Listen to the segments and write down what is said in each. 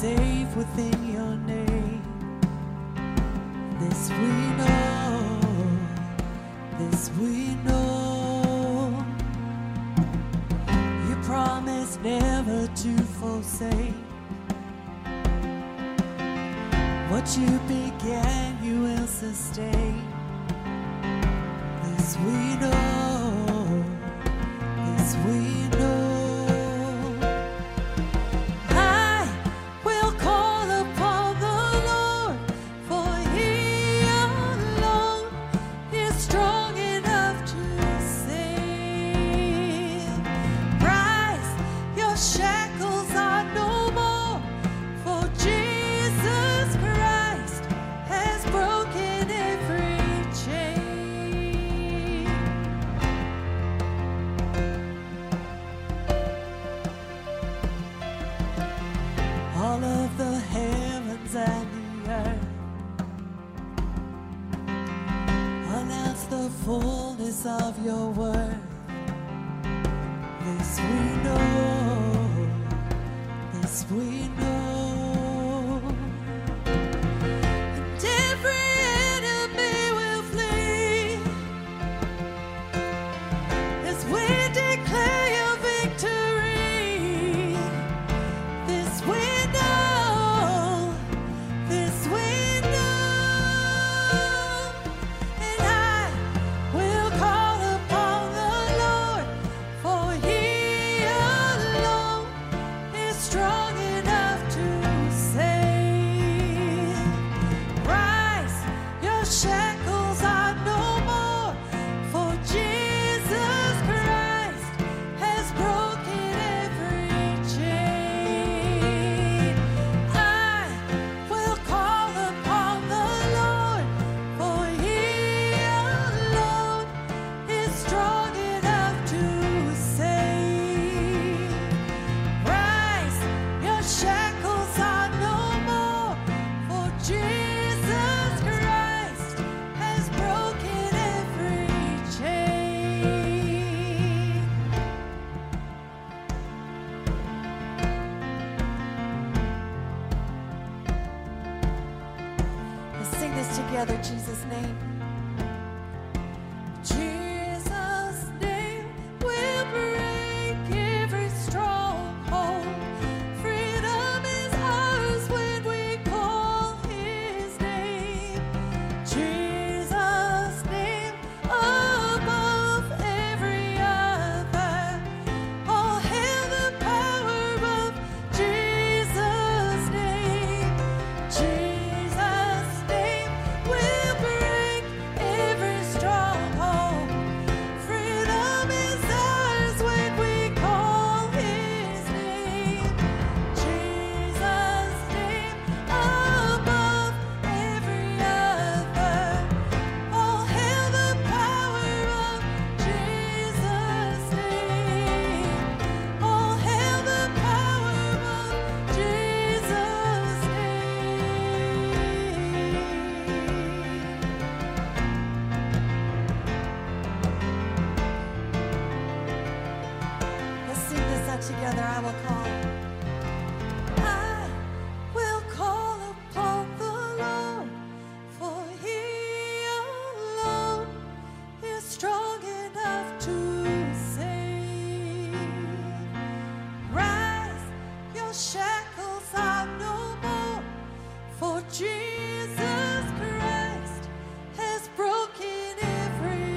safe within your name. This we know, this we know. You promised never to forsake. What you began, you will sustain. This we know, this we know. I will call upon the Lord, for He alone is strong enough to save. Rise, your shackles are no more, for Jesus Christ has broken every chain. All of the heavens and the earth announce the fullness of your worth. This we know, this we know. And every enemy will flee as we declare your victory. This we know, this we know. And I will call upon the Lord, for He alone is strong enough to save. Rise, your shackles are no more, for Jesus Christ has broken every chain. I will call upon the Lord, for He alone is strong enough to save. Rise, your shackles are no more, for Jesus Christ has broken every chain. Let's sing this together, Jesus' name. Jesus' name will break every stronghold. Freedom is ours when we call His name. Jesus' name above every other. All hail the power of Jesus' name. Jesus' name will break every stronghold. Freedom is ours when we call His name. Jesus' name above every other. All hail the power of Jesus' name. All hail the power of Jesus' name. Let's sing this out together. I will call. I will call upon the Lord, for He alone is strong enough to save. Rise, your shackles are no more, for Jesus Christ has broken every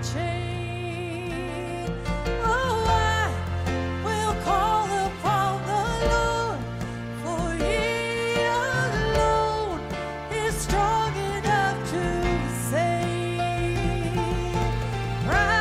chain. Oh, I will call upon the Lord, for He alone is strong enough to save. Rise,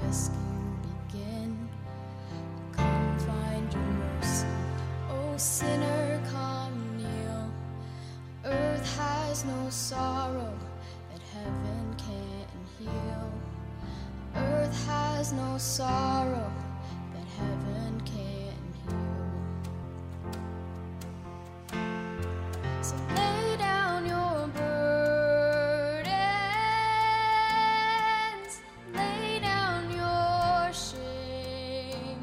rescue begin. Come find your mercy, O sinner, come kneel. Earth has no sorrow that heaven can't heal. Earth has no sorrow that heaven can't heal. So lay down your burdens, lay down your shame.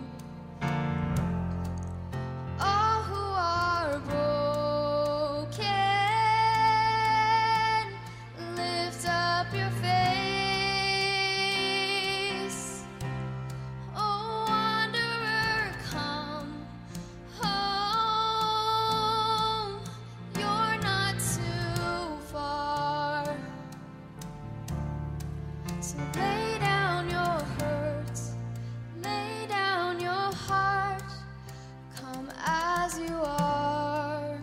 All who are broken, lift up your face. Oh, wanderer, come home. You're not too far. So lay down your hurts, lay down your heart. Come as you are.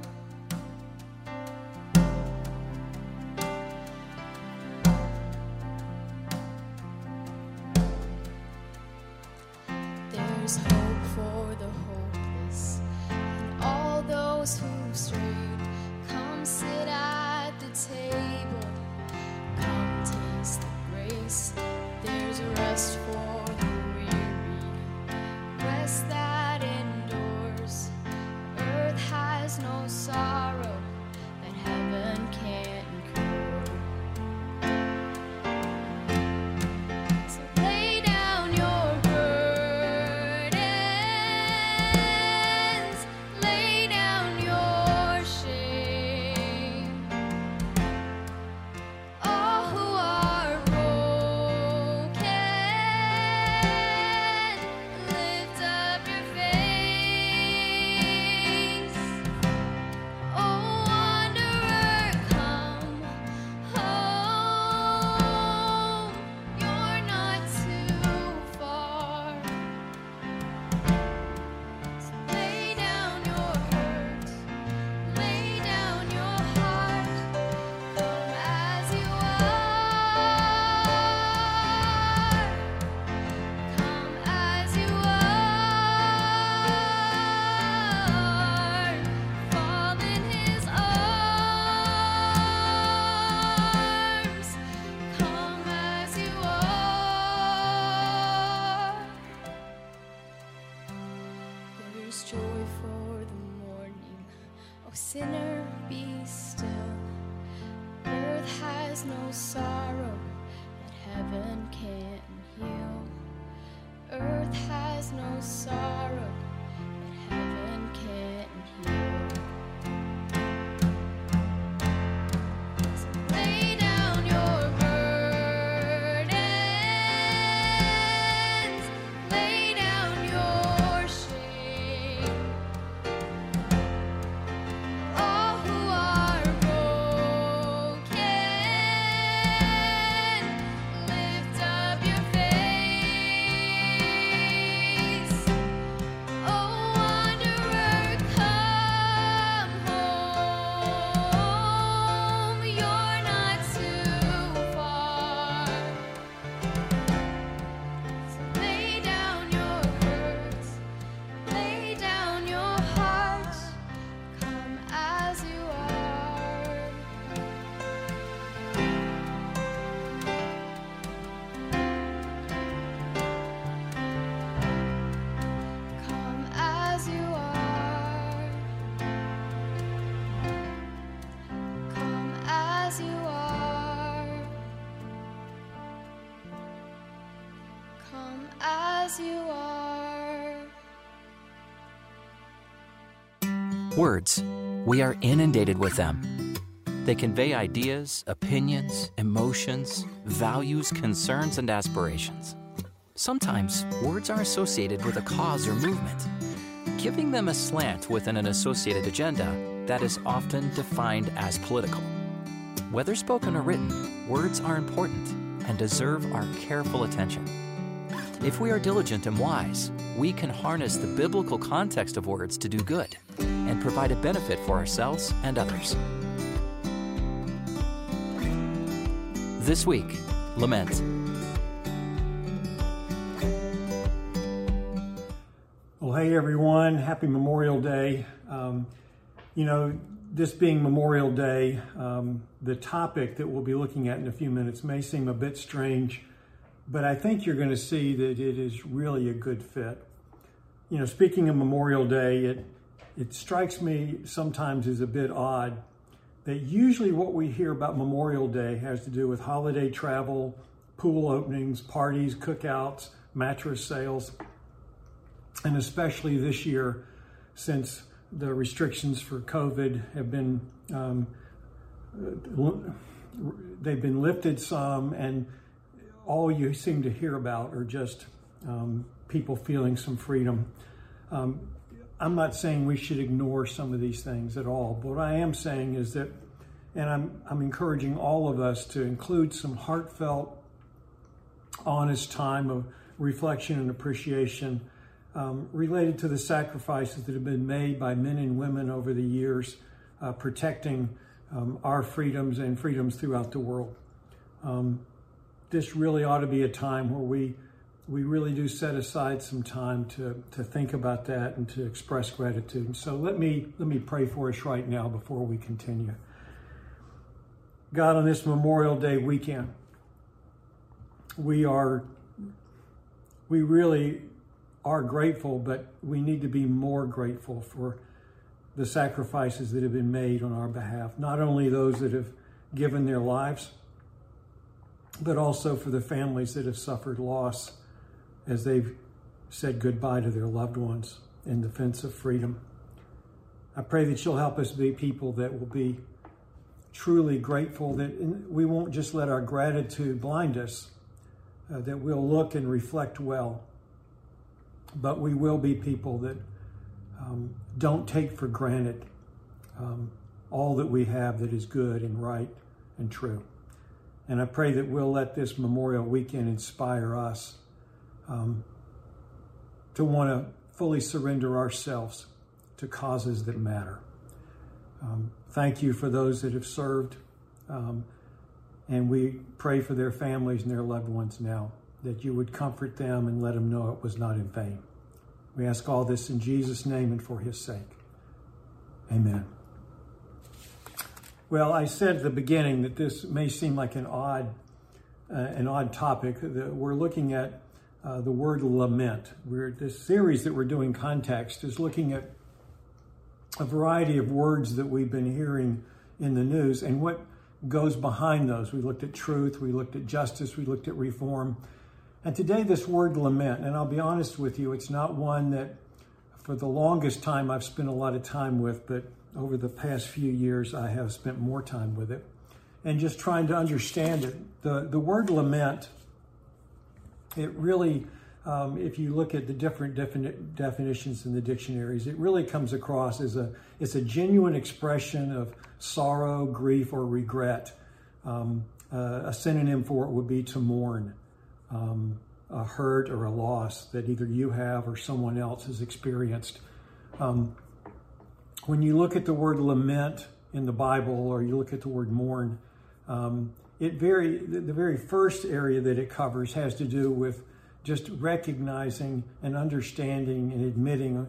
There's hope for the hopeless and all those who strayed. Come sit at the table. Come taste the grace. There's rest for the weary, rest that endures. Earth has no sorrow that heaven can't cure. So lay down your burdens, lay down your shame. All who are broken, lift up your face. Oh, wanderer, come home. You're not too far. So lay down your hurt, lay down your heart. Come as you are. Come as you are. Fall in his arms. Come as you are. There's joy for the morning. Oh, sinner, be still. Earth has no sorrow that heaven can't heal. Earth has no sorrow that heaven can't heal. So lay down your burdens, lay down your shame. All who are broken, lift up your face. Oh, wanderer, come home. You're not too far. So lay down your hurts, lay down your heart. Come as you are. Come as you are. Come as you are. Come as you are. Words. We are inundated with them. They convey ideas, opinions, emotions, values, concerns, and aspirations. Sometimes words are associated with a cause or movement, giving them a slant within an associated agenda that is often defined as political. Whether spoken or written, words are important and deserve our careful attention. If we are diligent and wise, we can harness the biblical context of words to do good and provide a benefit for ourselves and others. This week, lament. Well, hey everyone, happy Memorial Day. This being Memorial Day, the topic that we'll be looking at in a few minutes may seem a bit strange, but I think you're going to see that it is really a good fit. Speaking of Memorial Day, it strikes me sometimes as a bit odd that usually what we hear about Memorial Day has to do with holiday travel, pool openings, parties, cookouts, mattress sales, and especially this year, since the restrictions for COVID have been, they've been lifted some, and all you seem to hear about are just people feeling some freedom. I'm not saying we should ignore some of these things at all, but what I am saying is that, and I'm encouraging all of us to include some heartfelt, honest time of reflection and appreciation related to the sacrifices that have been made by men and women over the years, protecting our freedoms and freedoms throughout the world. This really ought to be a time where we really do set aside some time to think about that and to express gratitude. And so let me pray for us right now before we continue. God, on this Memorial Day weekend, we really are grateful, but we need to be more grateful for the sacrifices that have been made on our behalf. Not only those that have given their lives, but also for the families that have suffered loss as they've said goodbye to their loved ones in defense of freedom. I pray that you'll help us be people that will be truly grateful, that we won't just let our gratitude blind us, that we'll look and reflect well, but we will be people that don't take for granted all that we have that is good and right and true. And I pray that we'll let this Memorial Weekend inspire us to want to fully surrender ourselves to causes that matter. Thank you for those that have served, and we pray for their families and their loved ones now, that you would comfort them and let them know it was not in vain. We ask all this in Jesus' name and for his sake. Amen. Well, I said at the beginning that this may seem like an odd topic. We're looking at the word lament. This series that we're doing, Context, is looking at a variety of words that we've been hearing in the news and what goes behind those. We looked at truth, we looked at justice, we looked at reform. And today this word lament, and I'll be honest with you, it's not one that for the longest time I've spent a lot of time with, but over the past few years I have spent more time with it and just trying to understand it. The word lament, it really, if you look at the different definitions in the dictionaries, it really comes across as it's a genuine expression of sorrow, grief, or regret. A synonym for it would be to mourn, a hurt or a loss that either you have or someone else has experienced. When you look at the word lament in the Bible, or you look at the word mourn, the very first area that it covers has to do with just recognizing and understanding and admitting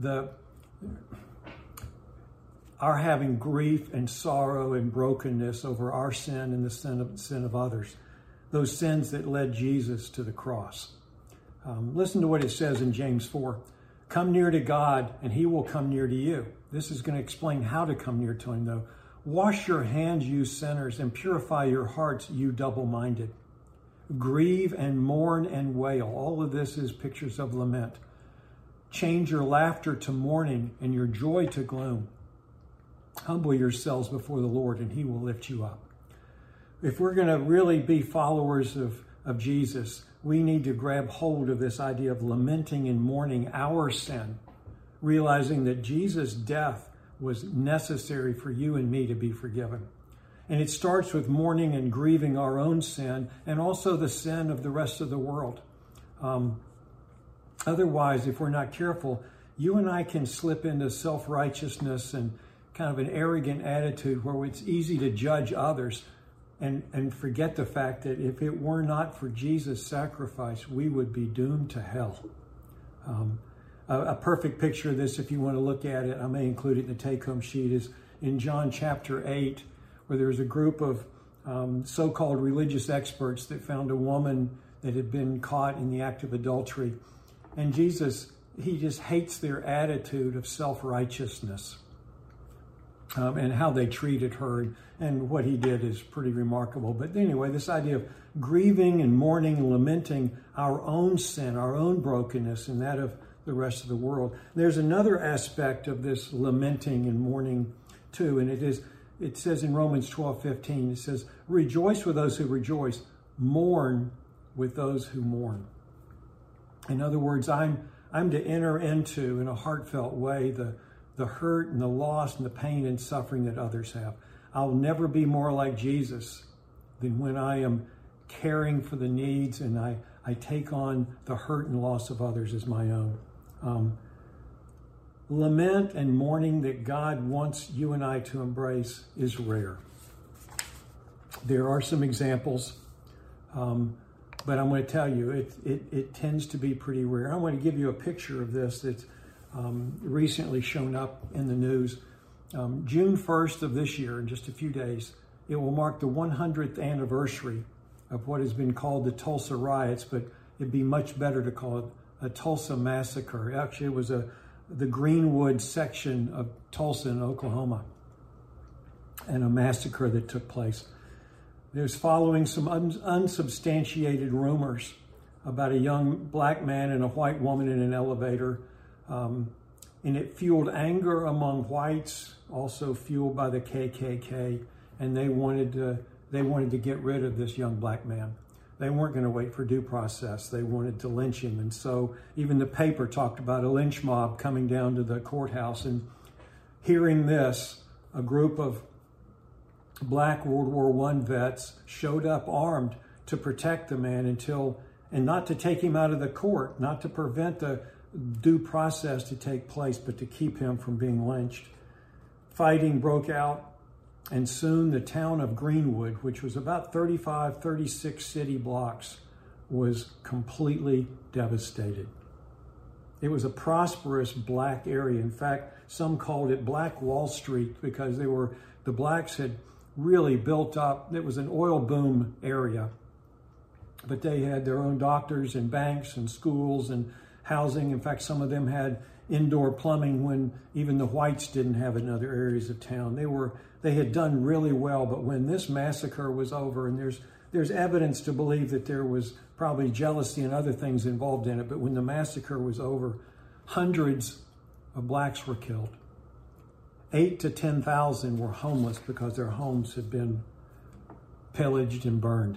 our having grief and sorrow and brokenness over our sin and the sin of others, those sins that led Jesus to the cross. Listen to what it says in James 4. Come near to God and he will come near to you. This is going to explain how to come near to him, though. Wash your hands, you sinners, and purify your hearts, you double-minded. Grieve and mourn and wail. All of this is pictures of lament. Change your laughter to mourning and your joy to gloom. Humble yourselves before the Lord and he will lift you up. If we're going to really be followers of Jesus, we need to grab hold of this idea of lamenting and mourning our sin, realizing that Jesus' death was necessary for you and me to be forgiven. And it starts with mourning and grieving our own sin and also the sin of the rest of the world. Otherwise, if we're not careful, you and I can slip into self-righteousness and kind of an arrogant attitude where it's easy to judge others and forget the fact that if it were not for Jesus' sacrifice, we would be doomed to hell. a perfect picture of this, if you want to look at it, I may include it in the take-home sheet, is in John chapter 8, where there's a group of so-called religious experts that found a woman that had been caught in the act of adultery. And Jesus, he just hates their attitude of self-righteousness and how they treated her. And what he did is pretty remarkable. But anyway, this idea of grieving and mourning and lamenting our own sin, our own brokenness, and that of the rest of the world. There's another aspect of this lamenting and mourning too, and it says in Romans 12:15, it says, rejoice with those who rejoice, mourn with those who mourn. In other words, I'm to enter into, in a heartfelt way, the hurt and the loss and the pain and suffering that others have. I'll never be more like Jesus than when I am caring for the needs and I take on the hurt and loss of others as my own. Lament and mourning that God wants you and I to embrace is rare. There are some examples, but I'm going to tell you, it tends to be pretty rare. I want to give you a picture of this that's recently shown up in the news. June 1st of this year, in just a few days, it will mark the 100th anniversary of what has been called the Tulsa riots, but it'd be much better to call it a Tulsa massacre. Actually, it was the Greenwood section of Tulsa in Oklahoma, and a massacre that took place. There's following some unsubstantiated rumors about a young black man and a white woman in an elevator, and it fueled anger among whites, also fueled by the KKK, and they wanted to get rid of this young black man. They weren't going to wait for due process. They wanted to lynch him. And so even the paper talked about a lynch mob coming down to the courthouse. And hearing this, a group of black World War I vets showed up armed to protect the man and not to take him out of the court, not to prevent the due process to take place, but to keep him from being lynched. Fighting broke out. And soon the town of Greenwood, which was about 36 city blocks, was completely devastated. It was a prosperous black area. In fact, some called it Black Wall Street because the blacks had really built up. It was an oil boom area, but they had their own doctors and banks and schools and housing. In fact, some of them had indoor plumbing when even the whites didn't have it in other areas of town. They had done really well, but when this massacre was over, and there's evidence to believe that there was probably jealousy and other things involved in it, but when the massacre was over, hundreds of blacks were killed. 8,000 to 10,000 were homeless because their homes had been pillaged and burned.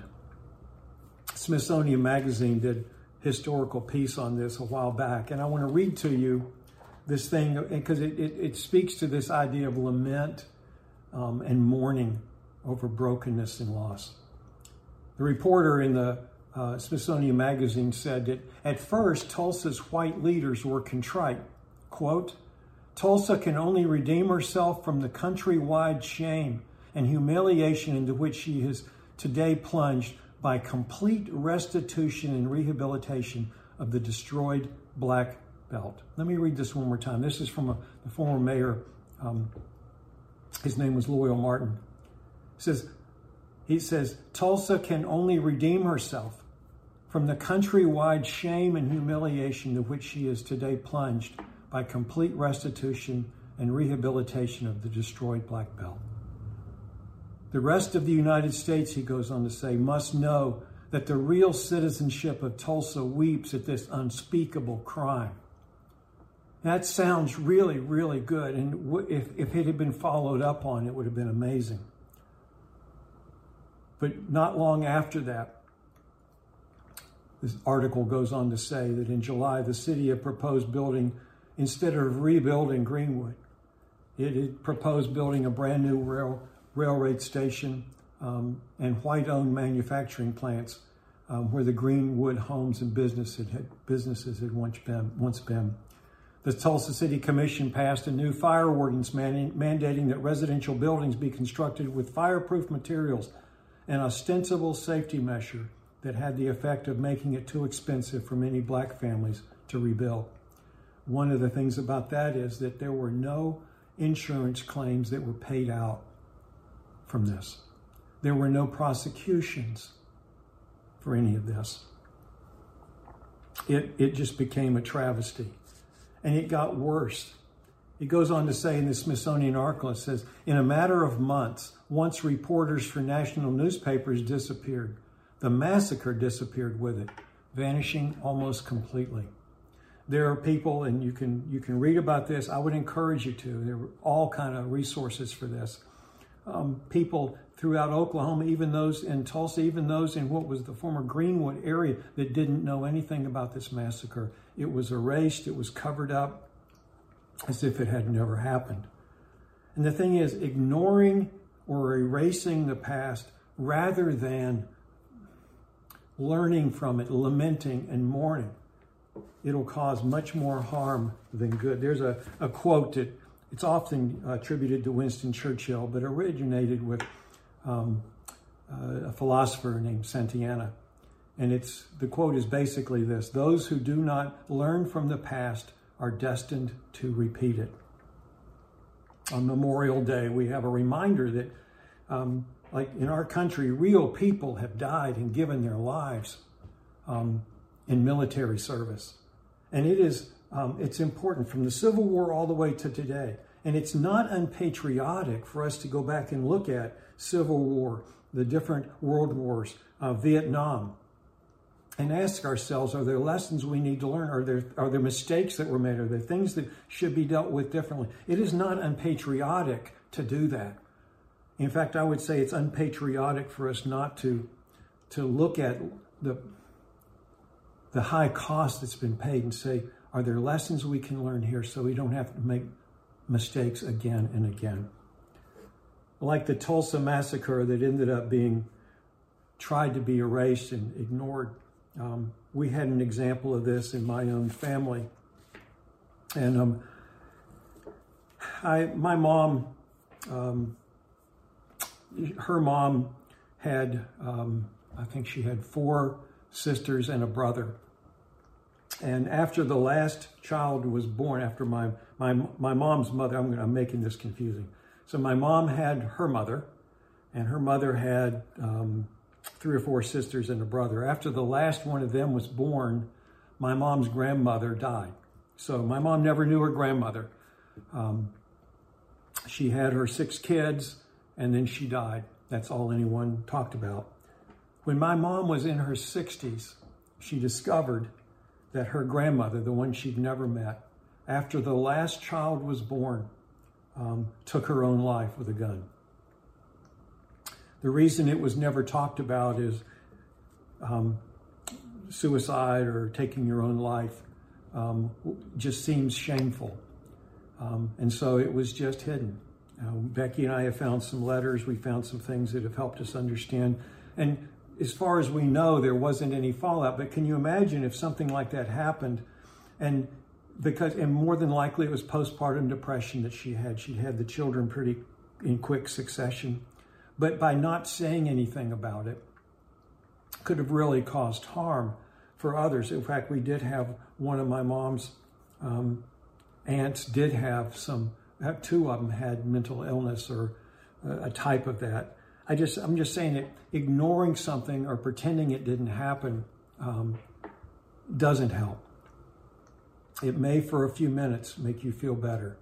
Smithsonian Magazine did a historical piece on this a while back, and I want to read to you this thing because it speaks to this idea of lament and mourning over brokenness and loss. The reporter in the Smithsonian Magazine said that at first Tulsa's white leaders were contrite. Quote, Tulsa can only redeem herself from the countrywide shame and humiliation into which she has today plunged by complete restitution and rehabilitation of the destroyed Black Belt. Let me read this one more time. This is from the former mayor. His name was Loyal Martin. He says, Tulsa can only redeem herself from the countrywide shame and humiliation to which she is today plunged by complete restitution and rehabilitation of the destroyed Black Belt. The rest of the United States, he goes on to say, must know that the real citizenship of Tulsa weeps at this unspeakable crime. That sounds really, really good. And if it had been followed up on, it would have been amazing. But not long after that, this article goes on to say that in July, the city had proposed building, instead of rebuilding Greenwood, it had proposed building a brand new railroad station and white-owned manufacturing plants where the Greenwood homes and businesses had once been. The Tulsa City Commission passed a new fire ordinance mandating that residential buildings be constructed with fireproof materials, an ostensible safety measure that had the effect of making it too expensive for many black families to rebuild. one of the things about that is that there were no insurance claims that were paid out from this. There were no prosecutions for any of this. It just became a travesty. And it got worse. It goes on to say in the Smithsonian article, it says, in a matter of months, once reporters for national newspapers disappeared, the massacre disappeared with it, vanishing almost completely. There are people, and you can read about this. I would encourage you to. There were all kind of resources for this. People throughout Oklahoma, even those in Tulsa, even those in what was the former Greenwood area that didn't know anything about this massacre. It was erased. It was covered up as if it had never happened. And the thing is, ignoring or erasing the past rather than learning from it, lamenting and mourning, it'll cause much more harm than good. There's a quote that it's often attributed to Winston Churchill, but originated with a philosopher named Santayana. And the quote is basically this: those who do not learn from the past are destined to repeat it. On Memorial Day, we have a reminder that, like in our country, real people have died and given their lives in military service. And it's important from the Civil War all the way to today. And it's not unpatriotic for us to go back and look at Civil War, the different world wars, Vietnam, and ask ourselves, are there lessons we need to learn? Are there mistakes that were made? Are there things that should be dealt with differently? It is not unpatriotic to do that. In fact, I would say it's unpatriotic for us not to look at the high cost that's been paid and say, are there lessons we can learn here so we don't have to make mistakes again and again? Like the Tulsa massacre that ended up being tried to be erased and ignored. We had an example of this in my own family. And my mom, her mom had, I think she had 4 sisters and a brother. And after the last child was born, after my mom's mother, I'm making this confusing. So my mom had her mother, and her mother had 3 or 4 sisters and a brother. After the last one of them was born, my mom's grandmother died. So my mom never knew her grandmother. She had her 6 kids, and then she died. That's all anyone talked about. When my mom was in her 60s, she discovered that her grandmother, the one she'd never met, after the last child was born, took her own life with a gun. The reason it was never talked about is suicide or taking your own life just seems shameful. And so it was just hidden. Becky and I have found some letters. We found some things that have helped us understand. And as far as we know, there wasn't any fallout. But can you imagine if something like that happened? And more than likely it was postpartum depression that she had. She had the children pretty in quick succession. But by not saying anything about it, could have really caused harm for others. In fact, we did have one of my mom's aunts did have 2 of them had mental illness or a type of that. I'm just saying that ignoring something or pretending it didn't happen doesn't help. It may for a few minutes make you feel better.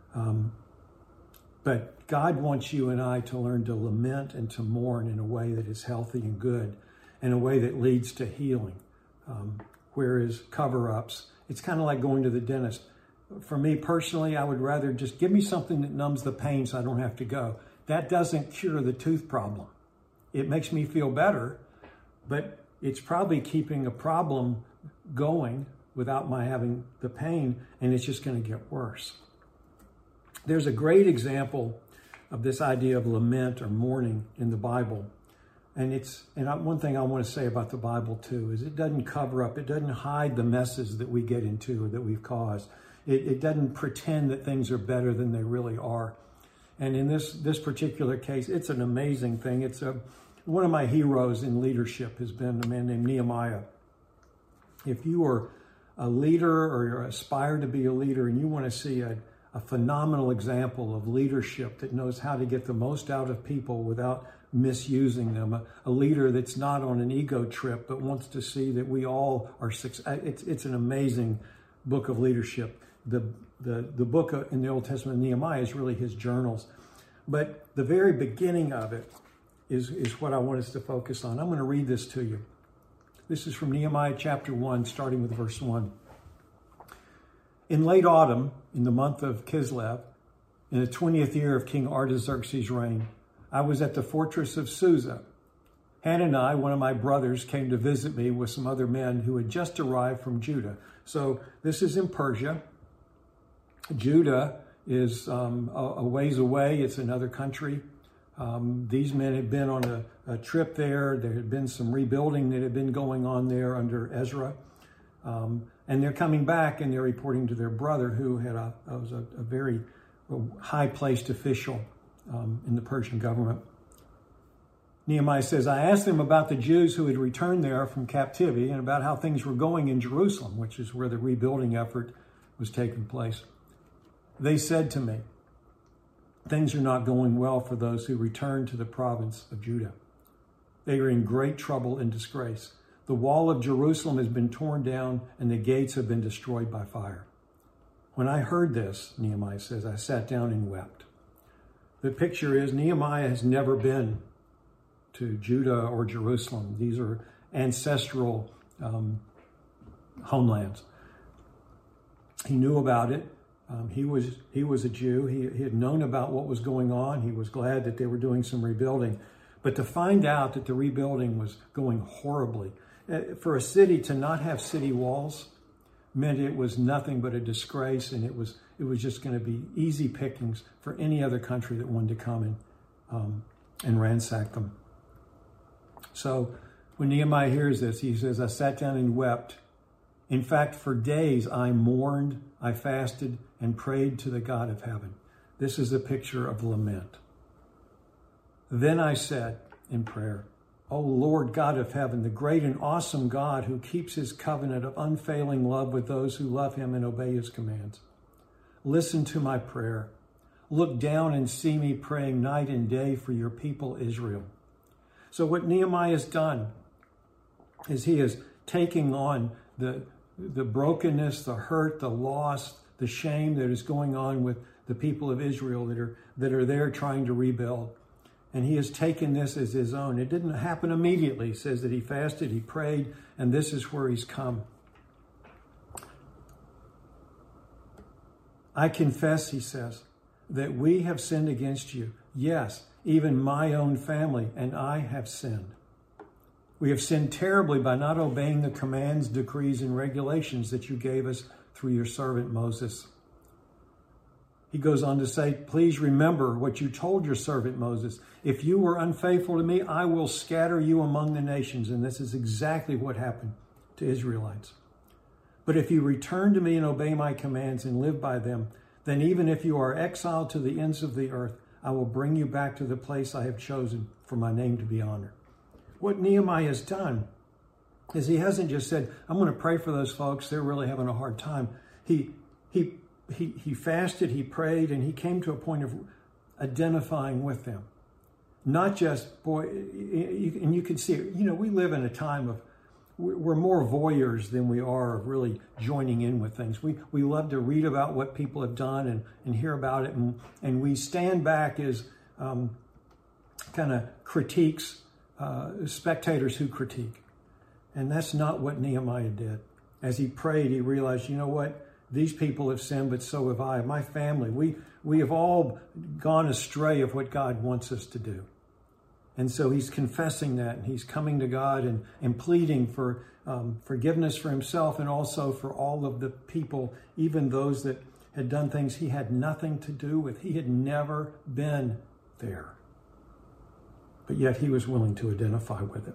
But God wants you and I to learn to lament and to mourn in a way that is healthy and good, in a way that leads to healing. Whereas cover-ups, it's kind of like going to the dentist. For me personally, I would rather just give me something that numbs the pain so I don't have to go. That doesn't cure the tooth problem. It makes me feel better, but it's probably keeping a problem going without my having the pain, and it's just going to get worse. There's a great example of this idea of lament or mourning in the Bible. One thing I want to say about the Bible too is it doesn't cover up, it doesn't hide the messes that we get into or that we've caused. It doesn't pretend that things are better than they really are. And in this particular case, it's an amazing thing. It's one of my heroes in leadership has been a man named Nehemiah. If you are a leader or you aspire to be a leader and you want to see a phenomenal example of leadership that knows how to get the most out of people without misusing them, a leader that's not on an ego trip but wants to see that we all are successful. It's an amazing book of leadership. The book in the Old Testament, Nehemiah, is really his journals. But the very beginning of it is what I want us to focus on. I'm going to read this to you. This is from Nehemiah chapter 1, starting with verse 1. In late autumn, in the month of Kislev, in the 20th year of King Artaxerxes' reign, I was at the fortress of Susa. Hanani, one of my brothers, came to visit me with some other men who had just arrived from Judah. So this is in Persia. Judah is a ways away. It's another country. These men had been on a trip there. There had been some rebuilding that had been going on there under Ezra. And they're coming back and they're reporting to their brother, who was a very high-placed official in the Persian government. Nehemiah says, I asked them about the Jews who had returned there from captivity and about how things were going in Jerusalem, which is where the rebuilding effort was taking place. They said to me, things are not going well for those who return to the province of Judah. They are in great trouble and disgrace. The wall of Jerusalem has been torn down and the gates have been destroyed by fire. When I heard this, Nehemiah says, I sat down and wept. The picture is Nehemiah has never been to Judah or Jerusalem. These are ancestral homelands. He knew about it. He was a Jew. He had known about what was going on. He was glad that they were doing some rebuilding. But to find out that the rebuilding was going horribly, for a city to not have city walls meant it was nothing but a disgrace, and it was just going to be easy pickings for any other country that wanted to come and ransack them. So when Nehemiah hears this, he says, I sat down and wept. In fact, for days I mourned, I fasted, and prayed to the God of heaven. This is a picture of lament. Then I said in prayer, O Lord God of heaven, the great and awesome God who keeps his covenant of unfailing love with those who love him and obey his commands. Listen to my prayer. Look down and see me praying night and day for your people Israel. So what Nehemiah has done is he is taking on the brokenness, the hurt, the loss, the shame that is going on with the people of Israel that are there trying to rebuild. And he has taken this as his own. It didn't happen immediately. It says that he fasted, he prayed, and this is where he's come. I confess, he says, that we have sinned against you. Yes, even my own family and I have sinned. We have sinned terribly by not obeying the commands, decrees, and regulations that you gave us through your servant Moses. He goes on to say, please remember what you told your servant Moses. If you were unfaithful to me, I will scatter you among the nations. And this is exactly what happened to Israelites. But if you return to me and obey my commands and live by them, then even if you are exiled to the ends of the earth, I will bring you back to the place I have chosen for my name to be honored. What Nehemiah has done is he hasn't just said, I'm going to pray for those folks. They're really having a hard time. He fasted, he prayed, and he came to a point of identifying with them. Not just, and you can see it, we live in a time of, we're more voyeurs than we are of really joining in with things. We love to read about what people have done and hear about it, and we stand back as kind of critiques, spectators who critique. And that's not what Nehemiah did. As he prayed, he realized, you know what? These people have sinned, but so have I. My family, we have all gone astray of what God wants us to do. And so he's confessing that, and he's coming to God and pleading for forgiveness for himself and also for all of the people, even those that had done things he had nothing to do with. He had never been there. But yet he was willing to identify with it.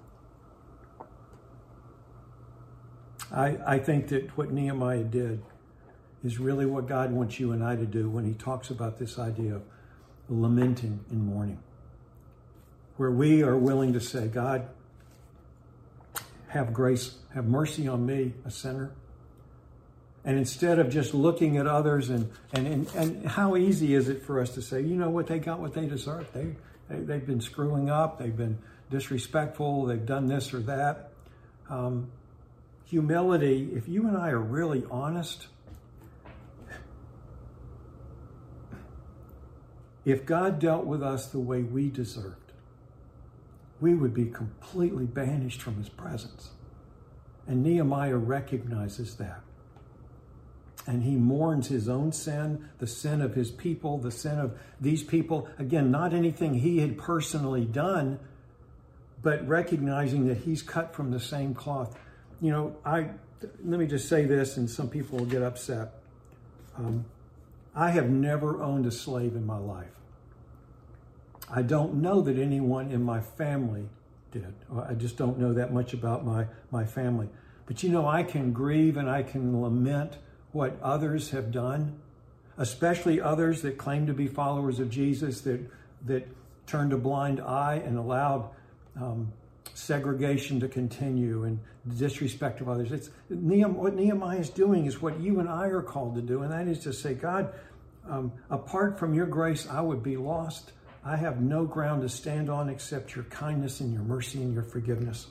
I think that what Nehemiah did is really what God wants you and I to do when he talks about this idea of lamenting and mourning, where we are willing to say, God, have grace, have mercy on me, a sinner. And instead of just looking at others and how easy is it for us to say, you know what, they got what they deserve. They've been screwing up. They've been disrespectful. They've done this or that. Humility, if you and I are really honest, if God dealt with us the way we deserved, we would be completely banished from his presence. And Nehemiah recognizes that. And he mourns his own sin, the sin of his people, the sin of these people. Again, not anything he had personally done, but recognizing that he's cut from the same cloth. You know, let me just say this, and some people will get upset. I have never owned a slave in my life. I don't know that anyone in my family did. I just don't know that much about my family. But you know, I can grieve and I can lament what others have done, especially others that claim to be followers of Jesus that turned a blind eye and allowed segregation to continue and disrespect of others. What Nehemiah is doing is what you and I are called to do, and that is to say, God, apart from your grace, I would be lost. I have no ground to stand on except your kindness and your mercy and your forgiveness.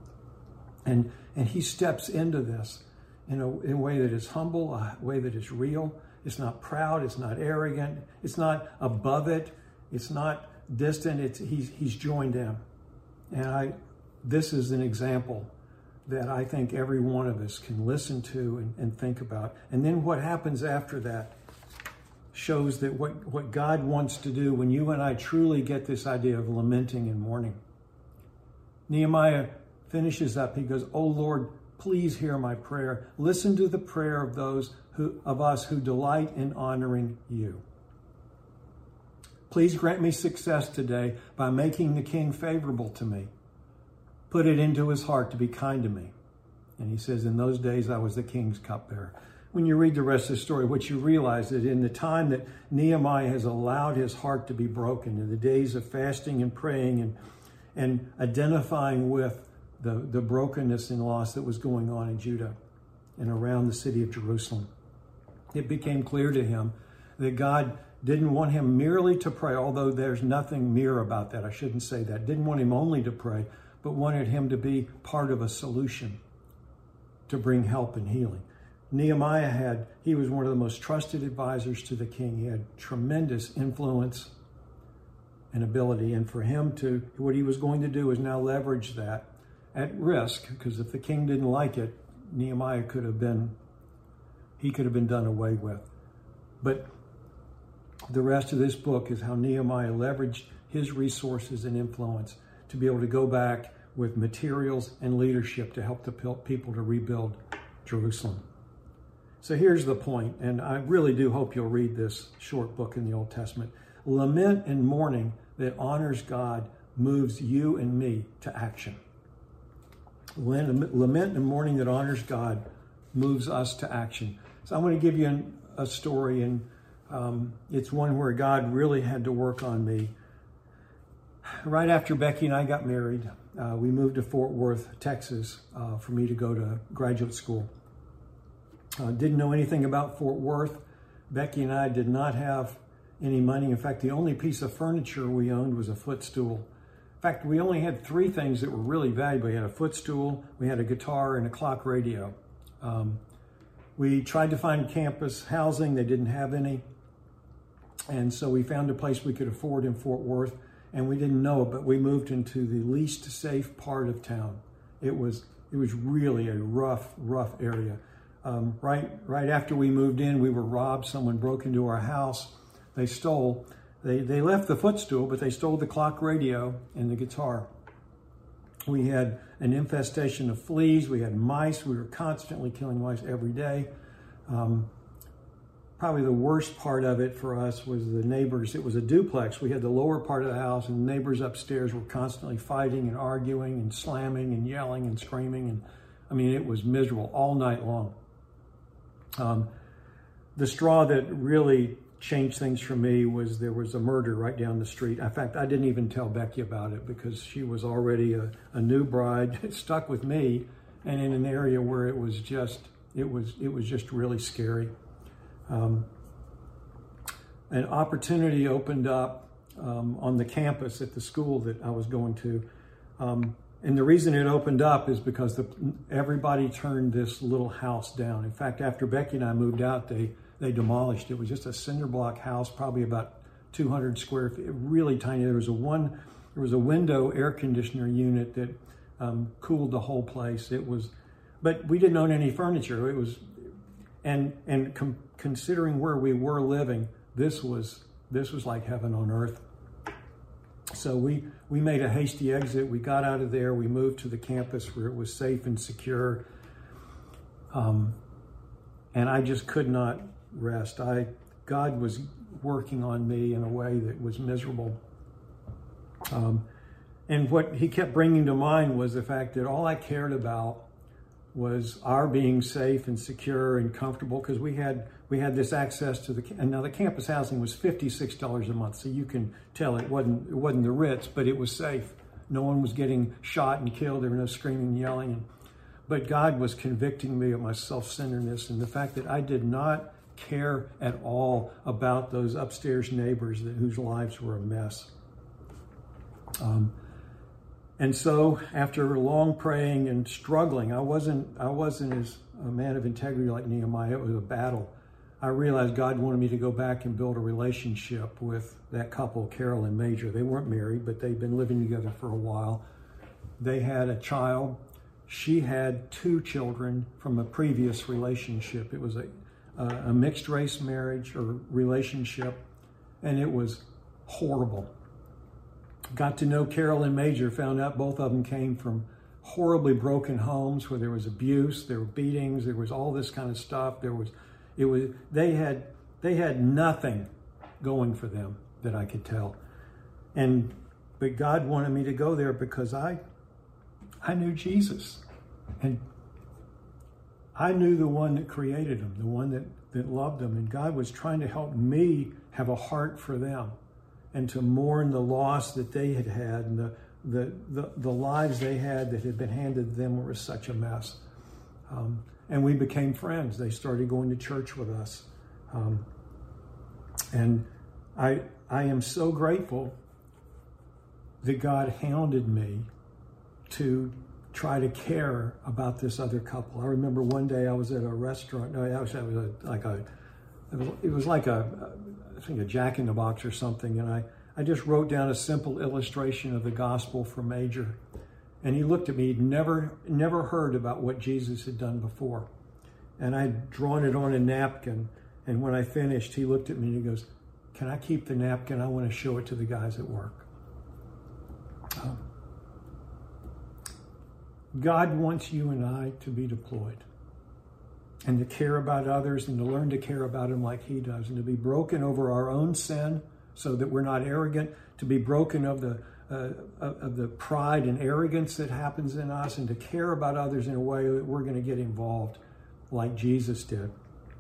And he steps into this in a way that is humble, a way that is real. It's not proud. It's not arrogant. It's not above it. It's not distant. He's joined in. And this is an example that I think every one of us can listen to and think about. And then what happens after that shows that what God wants to do when you and I truly get this idea of lamenting and mourning. Nehemiah finishes up. He goes, "Oh Lord, please hear my prayer. Listen to the prayer of those of us who delight in honoring you. Please grant me success today by making the king favorable to me. Put it into his heart to be kind to me." And he says, "In those days I was the king's cupbearer." When you read the rest of the story, what you realize is in the time that Nehemiah has allowed his heart to be broken, in the days of fasting and praying and identifying with the brokenness and loss that was going on in Judah and around the city of Jerusalem, it became clear to him that God didn't want him merely to pray, although there's nothing mere about that. I shouldn't say that. Didn't want him only to pray, but wanted him to be part of a solution to bring help and healing. Nehemiah he was one of the most trusted advisors to the king. He had tremendous influence and ability. And for him what he was going to do is now leverage that at risk, because if the king didn't like it, Nehemiah could have been done away with. But the rest of this book is how Nehemiah leveraged his resources and influence to be able to go back with materials and leadership to help the people to rebuild Jerusalem. So here's the point, and I really do hope you'll read this short book in the Old Testament. Lament and mourning that honors God moves you and me to action. Lament and mourning that honors God moves us to action. So I'm going to give you a story, and it's one where God really had to work on me. Right after Becky and I got married, we moved to Fort Worth, Texas, for me to go to graduate school. Didn't know anything about Fort Worth. Becky and I did not have any money. In fact, the only piece of furniture we owned was a footstool. In fact, we only had three things that were really valuable. We had a footstool, we had a guitar, and a clock radio. We tried to find campus housing. They didn't have any. And so we found a place we could afford in Fort Worth, and we didn't know it, but we moved into the least safe part of town. It was really a rough area. Right after we moved in, we were robbed. Someone broke into our house. They left the footstool, but they stole the clock radio and the guitar. We had an infestation of fleas. We had mice. We were constantly killing mice every day. Probably the worst part of it for us was the neighbors. It was a duplex. We had the lower part of the house, and the neighbors upstairs were constantly fighting and arguing and slamming and yelling and screaming. And I mean, it was miserable all night long. The straw that really changed things for me was there was a murder right down the street. In fact, I didn't even tell Becky about it because she was already a new bride, stuck with me, and in an area where it was just It was just really scary. An opportunity opened up on the campus at the school that I was going to. And the reason it opened up is because everybody turned this little house down. In fact, after Becky and I moved out, they demolished it. It was just a cinder block house, probably about 200 square feet, really tiny. There was a window air conditioner unit that cooled the whole place. But we didn't own any furniture. It was, considering where we were living, this was like heaven on earth. So we made a hasty exit. We got out of there. We moved to the campus where it was safe and secure. And I just could not rest. God was working on me in a way that was miserable. And what he kept bringing to mind was the fact that all I cared about was our being safe and secure and comfortable, because we had this access to and now the campus housing was $56 a month, so you can tell it wasn't the Ritz, but it was safe. No one was getting shot and killed. There were no screaming and yelling. But God was convicting me of my self-centeredness and the fact that I did not care at all about those upstairs neighbors whose lives were a mess. And so after long praying and struggling, I wasn't as a man of integrity like Nehemiah. It was a battle. I realized God wanted me to go back and build a relationship with that couple, Carol and Major. They weren't married, but they'd been living together for a while. They had a child. She had 2 children from a previous relationship. It was a mixed race marriage or relationship, and it was horrible. Got to know Carol and Major, found out both of them came from horribly broken homes where there was abuse, there were beatings, there was all this kind of stuff. They had nothing going for them that I could tell. But God wanted me to go there because I knew Jesus. And I knew the one that created them, the one that loved them. And God was trying to help me have a heart for them and to mourn the loss that they had and the lives they had that had been handed to them were such a mess. And we became friends. They started going to church with us. And I am so grateful that God hounded me to try to care about this other couple. I remember one day I was at a restaurant. No, it was like I think a Jack in the Box or something, and I just wrote down a simple illustration of the gospel for Major. And he looked at me. He'd never heard about what Jesus had done before. And I'd drawn it on a napkin. And when I finished, he looked at me and he goes, "Can I keep the napkin? I want to show it to the guys at work." God wants you and I to be deployed and to care about others and to learn to care about them like he does, and to be broken over our own sin so that we're not arrogant, to be broken of the pride and arrogance that happens in us, and to care about others in a way that we're going to get involved like Jesus did.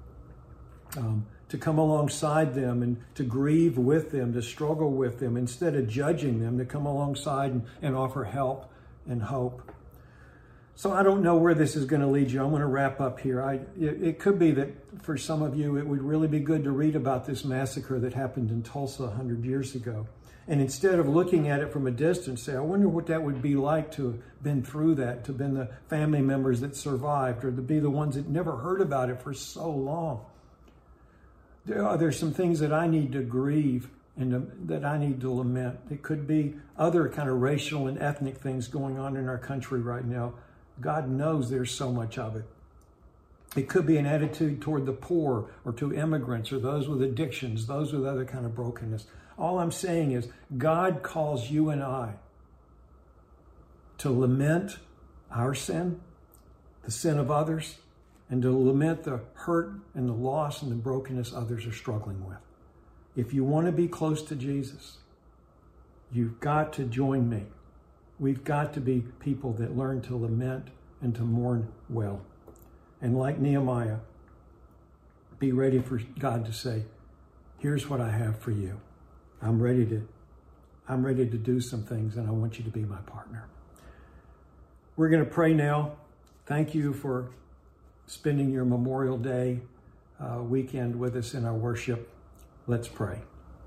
To come alongside them and to grieve with them, to struggle with them, instead of judging them, to come alongside and offer help and hope. So I don't know where this is going to lead you. I'm going to wrap up here. It could be that for some of you, it would really be good to read about this massacre that happened in Tulsa 100 years ago. And instead of looking at it from a distance, say, I wonder what that would be like to have been through that, to have been the family members that survived, or to be the ones that never heard about it for so long. There's some things that I need to grieve and that I need to lament. It could be other kind of racial and ethnic things going on in our country right now. God knows there's so much of it. It could be an attitude toward the poor or to immigrants or those with addictions, those with other kind of brokenness. All I'm saying is God calls you and I to lament our sin, the sin of others, and to lament the hurt and the loss and the brokenness others are struggling with. If you want to be close to Jesus, you've got to join me. We've got to be people that learn to lament and to mourn well. And like Nehemiah, be ready for God to say, here's what I have for you. I'm ready to do some things, and I want you to be my partner. We're going to pray now. Thank you for spending your Memorial Day weekend with us in our worship. Let's pray.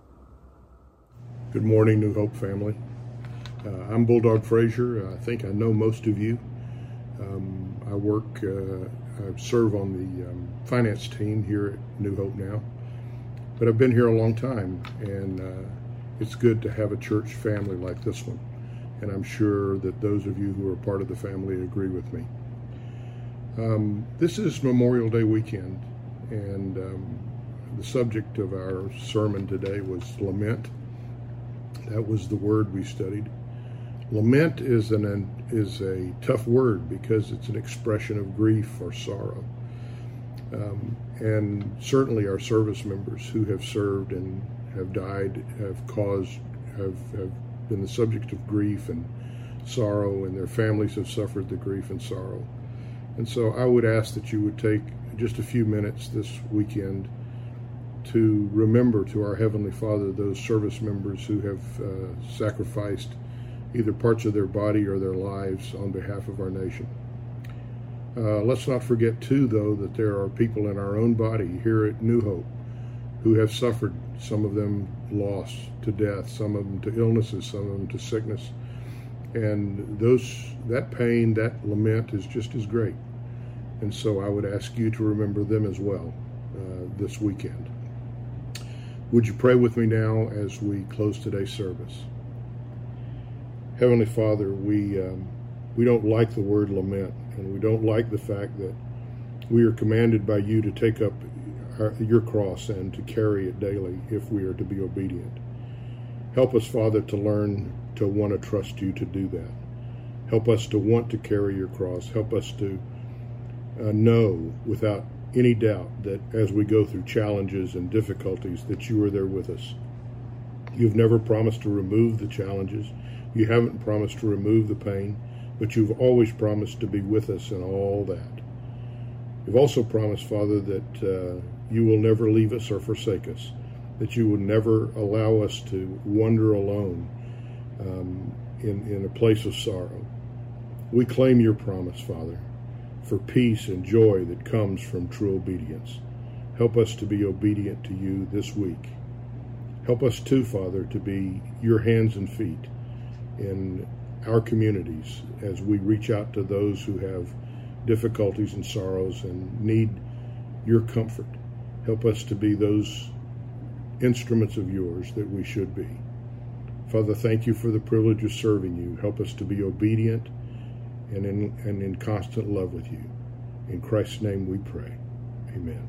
Good morning, New Hope family. I'm Bulldog Frazier. I think I know most of you. I serve on the finance team here at New Hope now. But I've been here a long time, and it's good to have a church family like this one. And I'm sure that those of you who are part of the family agree with me. This is Memorial Day weekend, and the subject of our sermon today was lament. That was the word we studied. Lament is a tough word because it's an expression of grief or sorrow. And certainly our service members who have served and have died have been the subject of grief and sorrow, and their families have suffered the grief and sorrow. And so I would ask that you would take just a few minutes this weekend to remember to our Heavenly Father those service members who have sacrificed either parts of their body or their lives on behalf of our nation. Let's not forget, too, though, that there are people in our own body here at New Hope who have suffered, some of them lost to death, some of them to illnesses, some of them to sickness. And that pain, that lament is just as great. And so I would ask you to remember them as well this weekend. Would you pray with me now as we close today's service? Heavenly Father, we don't like the word lament, and we don't like the fact that we are commanded by you to take up your cross and to carry it daily if we are to be obedient. Help us, Father, to learn to want to trust you to do that. Help us to want to carry your cross. Help us to know without any doubt that as we go through challenges and difficulties that you are there with us. You've never promised to remove the challenges. You haven't promised to remove the pain, but you've always promised to be with us in all that. You've also promised, Father, that you will never leave us or forsake us, that you will never allow us to wander alone in a place of sorrow. We claim your promise, Father, for peace and joy that comes from true obedience. Help us to be obedient to you this week. Help us too, Father, to be your hands and feet in our communities as we reach out to those who have difficulties and sorrows and need your comfort. Help us to be those instruments of yours that we should be. Father, thank you for the privilege of serving you. Help us to be obedient and in constant love with you. In Christ's name we pray. Amen.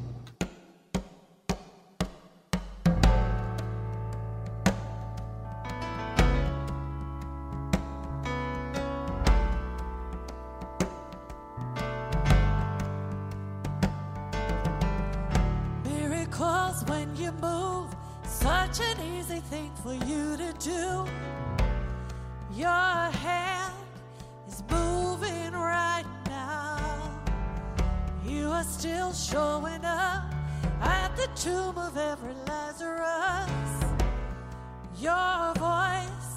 Miracles when you move, such an easy thing for you to do. Your hand is moving right now. You are still showing up at the tomb of every Lazarus. Your voice